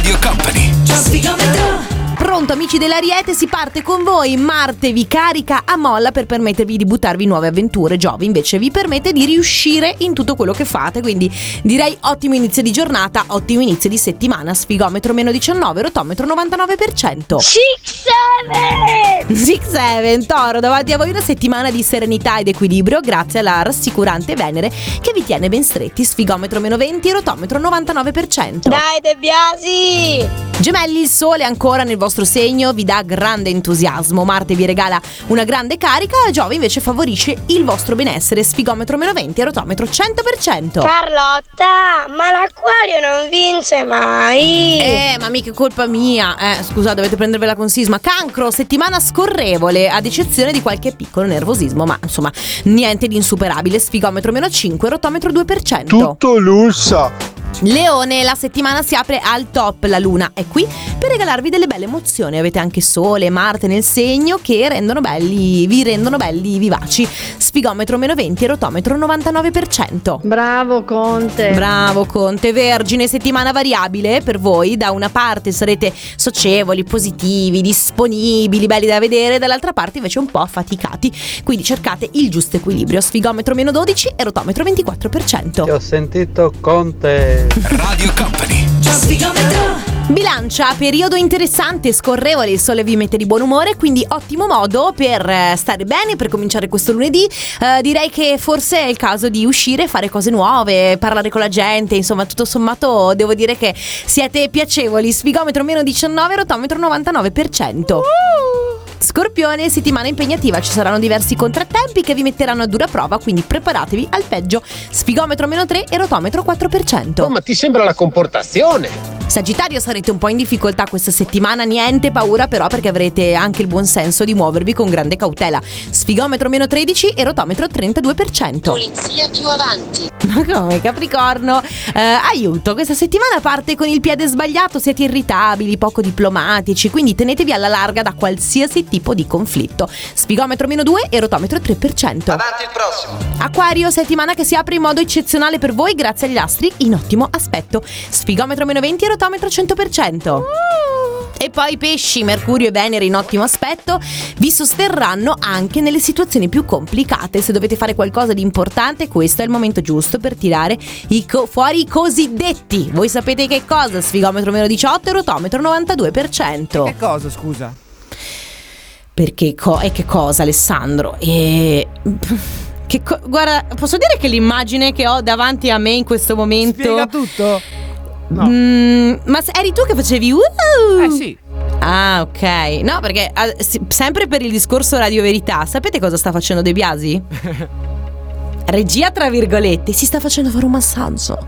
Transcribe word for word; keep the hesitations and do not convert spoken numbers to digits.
Radio Company. Pronto amici dell'Ariete, si parte con voi. Marte vi carica a molla per permettervi di buttarvi in nuove avventure. Giove invece vi permette di riuscire in tutto quello che fate. Quindi direi ottimo inizio di giornata, ottimo inizio di settimana. Sfigometro meno diciannove, rotometro novantanove per cento. Six seven Six seven Toro, davanti a voi una settimana di serenità ed equilibrio grazie alla rassicurante Venere che vi tiene ben stretti. Sfigometro meno venti, rotometro novantanove per cento. Dai De Biasi! Gemelli, il sole ancora nel vostro segno vi dà grande entusiasmo. Marte vi regala una grande carica, Giove invece favorisce il vostro benessere. Sfigometro meno venti, rotometro cento per cento. Carlotta, ma l'Acquario non vince mai! Eh, ma mica colpa mia. Eh, scusa, dovete prendervela con sisma. Cancro, settimana scorrevole, ad eccezione di qualche piccolo nervosismo, ma insomma, niente di insuperabile. Sfigometro meno cinque, rotometro due per cento. Tutto lusso. Leone, la settimana si apre al top, la luna è qui per regalarvi delle belle emozioni. Avete anche Sole e Marte nel segno che rendono belli, vi rendono belli vivaci. Sfigometro meno venti, rotometro novantanove per cento. Bravo Conte. Bravo Conte. Vergine, settimana variabile per voi. Da una parte sarete socievoli, positivi, disponibili, belli da vedere, dall'altra parte invece un po' affaticati. Quindi cercate il giusto equilibrio. Sfigometro meno dodici e rotometro ventiquattro per cento. Ti ho sentito Conte. Radio Company. Bilancia, periodo interessante, scorrevole, il sole vi mette di buon umore, quindi ottimo modo per stare bene, per cominciare questo lunedì. Eh, direi che forse è il caso di uscire, fare cose nuove, parlare con la gente, insomma tutto sommato devo dire che siete piacevoli. Sfigometro meno diciannove, rotometro novantanove per cento. Scorpione, settimana impegnativa, ci saranno diversi contrattempi che vi metteranno a dura prova, quindi preparatevi al peggio. Sfigometro meno tre e rotometro quattro per cento. Oh, ma ti sembra la comportazione? Sagittario, sarete un po' in difficoltà questa settimana, niente paura però perché avrete anche il buon senso di muovervi con grande cautela. Sfigometro meno tredici e rotometro trentadue per cento. Polizia più avanti. Ma come Capricorno? Eh, aiuto, questa settimana parte con il piede sbagliato, siete irritabili, poco diplomatici, quindi tenetevi alla larga da qualsiasi tipo di conflitto. Sfigometro meno due e rotometro tre per cento. Avanti il prossimo. Acquario, settimana che si apre in modo eccezionale per voi grazie agli astri in ottimo aspetto. Sfigometro meno venti e rotometro cento per cento. E poi pesci, Mercurio e Venere in ottimo aspetto vi sosterranno anche nelle situazioni più complicate. Se dovete fare qualcosa di importante, questo è il momento giusto per tirare i co- fuori i cosiddetti. Voi sapete che cosa? Sfigometro meno diciotto e rotometro novantadue per cento. Che cosa, scusa? Perché co- e che cosa, Alessandro? E... che co- guarda, posso dire che l'immagine che ho davanti a me in questo momento... Spiega tutto? No. Mm, ma eri tu che facevi uh! Eh sì. Ah, ok. No, perché ah, sì, sempre per il discorso Radio Verità, sapete cosa sta facendo De Biasi? Regia tra virgolette, si sta facendo fare un massaggio.